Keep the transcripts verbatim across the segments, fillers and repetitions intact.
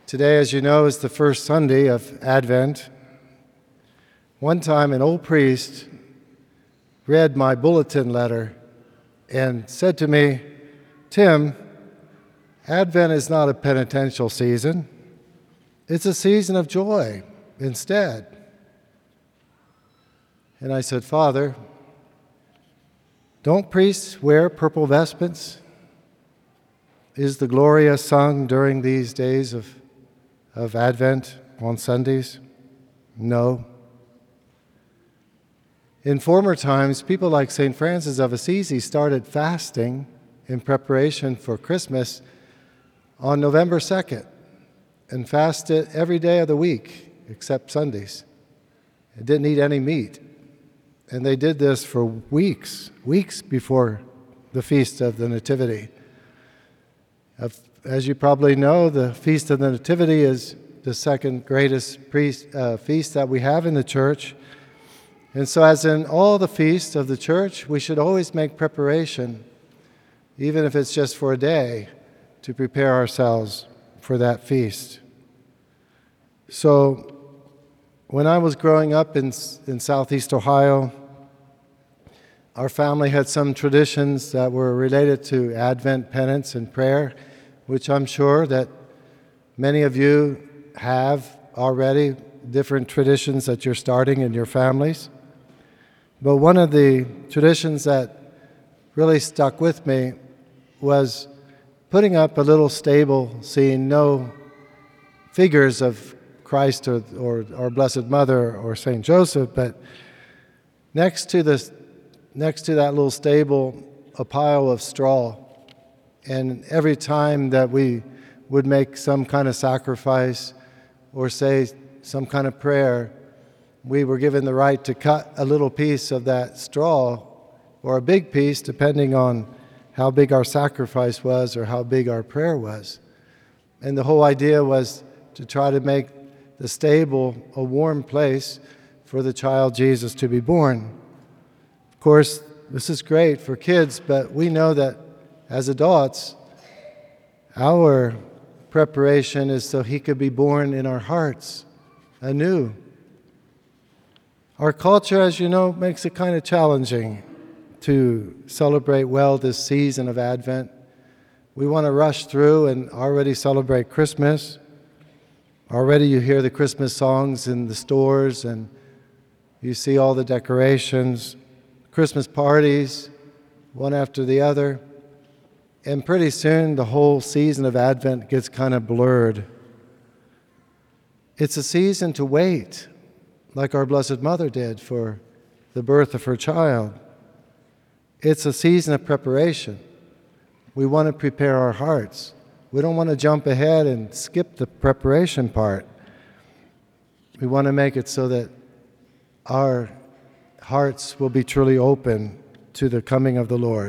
Today, as you know, is the first Sunday of Advent. One time, an old priest read my bulletin letter and said to me, "Tim, Advent is not a penitential season. It's a season of joy instead." And I said, "Father, don't priests wear purple vestments? Is the Gloria sung during these days of, of Advent on Sundays?" No. In former times, people like Saint Francis of Assisi started fasting in preparation for Christmas on November second and fasted every day of the week except Sundays. They didn't eat any meat. And they did this for weeks, weeks before the Feast of the Nativity. As you probably know, the Feast of the Nativity is the second greatest priest, uh, feast that we have in the church. And so as in all the feasts of the church, we should always make preparation, even if it's just for a day, to prepare ourselves for that feast. So when I was growing up in, in Southeast Ohio, our family had some traditions that were related to Advent penance and prayer, which I'm sure that many of you have already, different traditions that you're starting in your families. But one of the traditions that really stuck with me was putting up a little stable, seeing no figures of Christ or, or our Blessed Mother or Saint Joseph, but next to this, next to that little stable, a pile of straw. And every time that we would make some kind of sacrifice or say some kind of prayer, we were given the right to cut a little piece of that straw, or a big piece, depending on how big our sacrifice was or how big our prayer was. And the whole idea was to try to make the stable a warm place for the child Jesus to be born. Of course, this is great for kids, but we know that as adults, our preparation is so he could be born in our hearts anew. Our culture, as you know, makes it kind of challenging to celebrate well this season of Advent. We want to rush through and already celebrate Christmas. Already you hear the Christmas songs in the stores and you see all the decorations, Christmas parties, one after the other. And pretty soon the whole season of Advent gets kind of blurred. It's a season to wait, like our Blessed Mother did for the birth of her child. It's a season of preparation. We want to prepare our hearts. We don't want to jump ahead and skip the preparation part. We want to make it so that our hearts will be truly open to the coming of the Lord.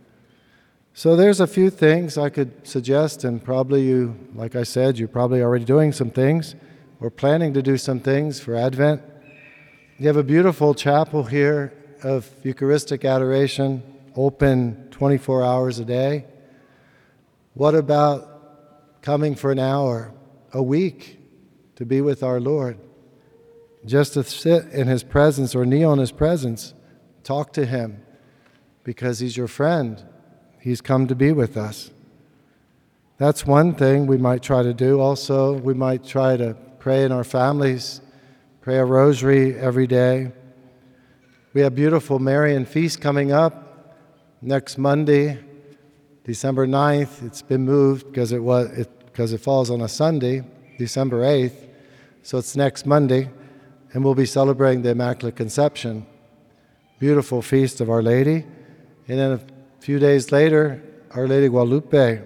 So there's a few things I could suggest, and probably you, like I said, you're probably already doing some things or planning to do some things for Advent. You have a beautiful chapel here of Eucharistic adoration, open twenty-four hours a day. What about coming for an hour a week to be with our Lord? Just to sit in His presence or kneel in His presence, talk to Him, because He's your friend. He's come to be with us. That's one thing we might try to do. Also, we might try to pray in our families, pray a rosary every day. We have beautiful Marian feast coming up next Monday, December ninth. It's been moved because it was it, because it falls on a Sunday, December eighth. So it's next Monday, and we'll be celebrating the Immaculate Conception. Beautiful feast of Our Lady. And then a few days later, Our Lady Guadalupe.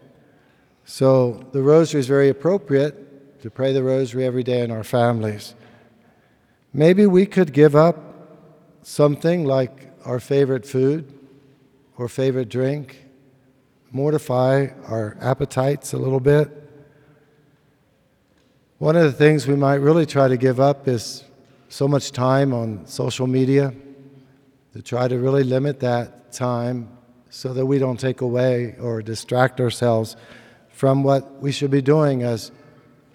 So the rosary is very appropriate to pray the rosary every day in our families. Maybe we could give up something like our favorite food or favorite drink, mortify our appetites a little bit. One of the things we might really try to give up is so much time on social media, to try to really limit that time so that we don't take away or distract ourselves from what we should be doing as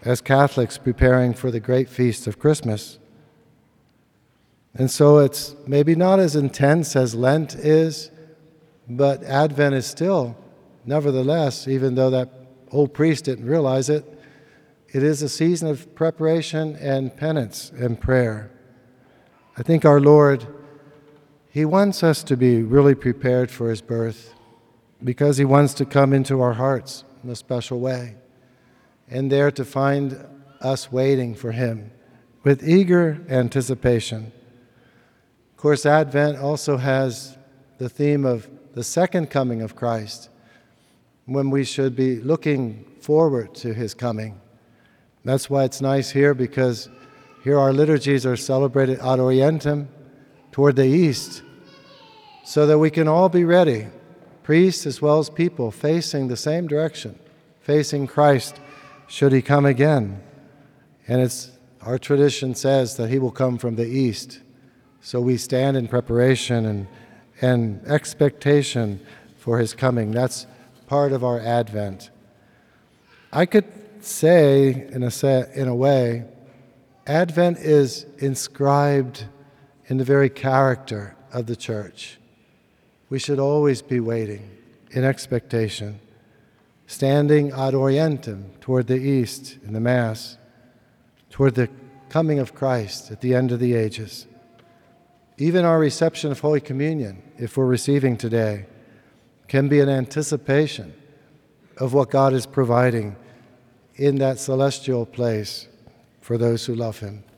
as Catholics preparing for the great feast of Christmas. And so it's maybe not as intense as Lent is, but Advent is still, nevertheless, even though that old priest didn't realize it, it is a season of preparation and penance and prayer. I think our Lord, He wants us to be really prepared for His birth because He wants to come into our hearts in a special way and there to find us waiting for Him with eager anticipation. Of course, Advent also has the theme of the second coming of Christ, when we should be looking forward to His coming. That's why it's nice here, because here our liturgies are celebrated ad orientem, toward the east, so that we can all be ready, priests as well as people, facing the same direction, facing Christ should He come again. And it's our tradition says that He will come from the east. So we stand in preparation and, and expectation for His coming. That's part of our Advent. I could say, in a, set, in a way, Advent is inscribed in the very character of the Church. We should always be waiting in expectation, standing ad orientem, toward the east in the Mass, toward the coming of Christ at the end of the ages. Even our reception of Holy Communion, if we're receiving today, can be an anticipation of what God is providing in that celestial place for those who love Him.